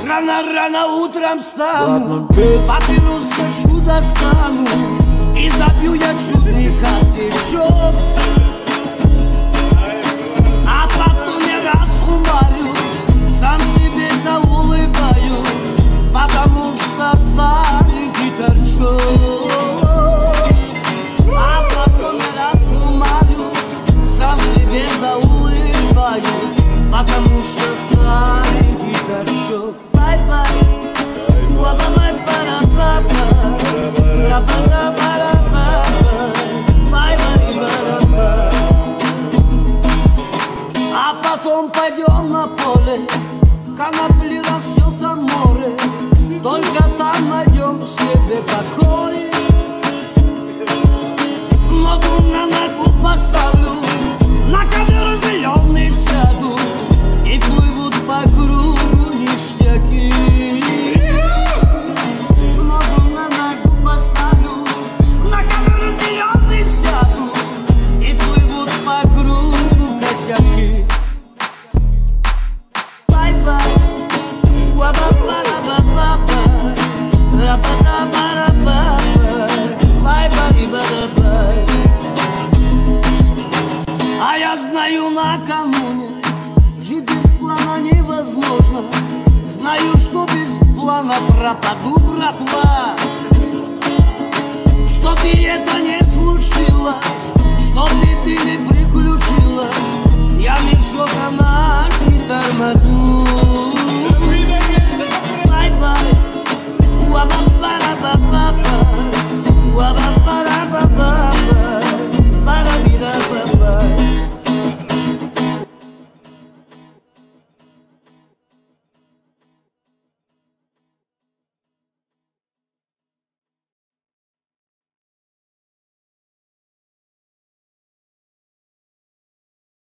Рано утром встану, папиросочку достану и забью я чудный косячок. А потом я расхумарюсь, сам себе заулыбаюсь, потому что старенький торчок. А потом я расхумарюсь, сам себе заулыбаюсь, потому что старенький торчок. Бай-бай, а потом пойдем на поле, конопли растет там море, только там найдем себе покой. Ногу на ногу поставлю, на ковер зеленый сяду, и плывут по кругу ништяки. Ногу на ногу поставлю, на ковер зеленый сяду, и плывут по кругу косяки. Бай-бай, уа-ба-ба-ба-ба-ба, ра-ба-да-ба-ра-ба-ба, бай-бай-ба-да-бай. А я знаю, накануне жить без плана невозможно. Знаю, что без плана пропаду, братва. Что бы это не случилось, что бы ты не приключилась, я мешок наш не тормозну.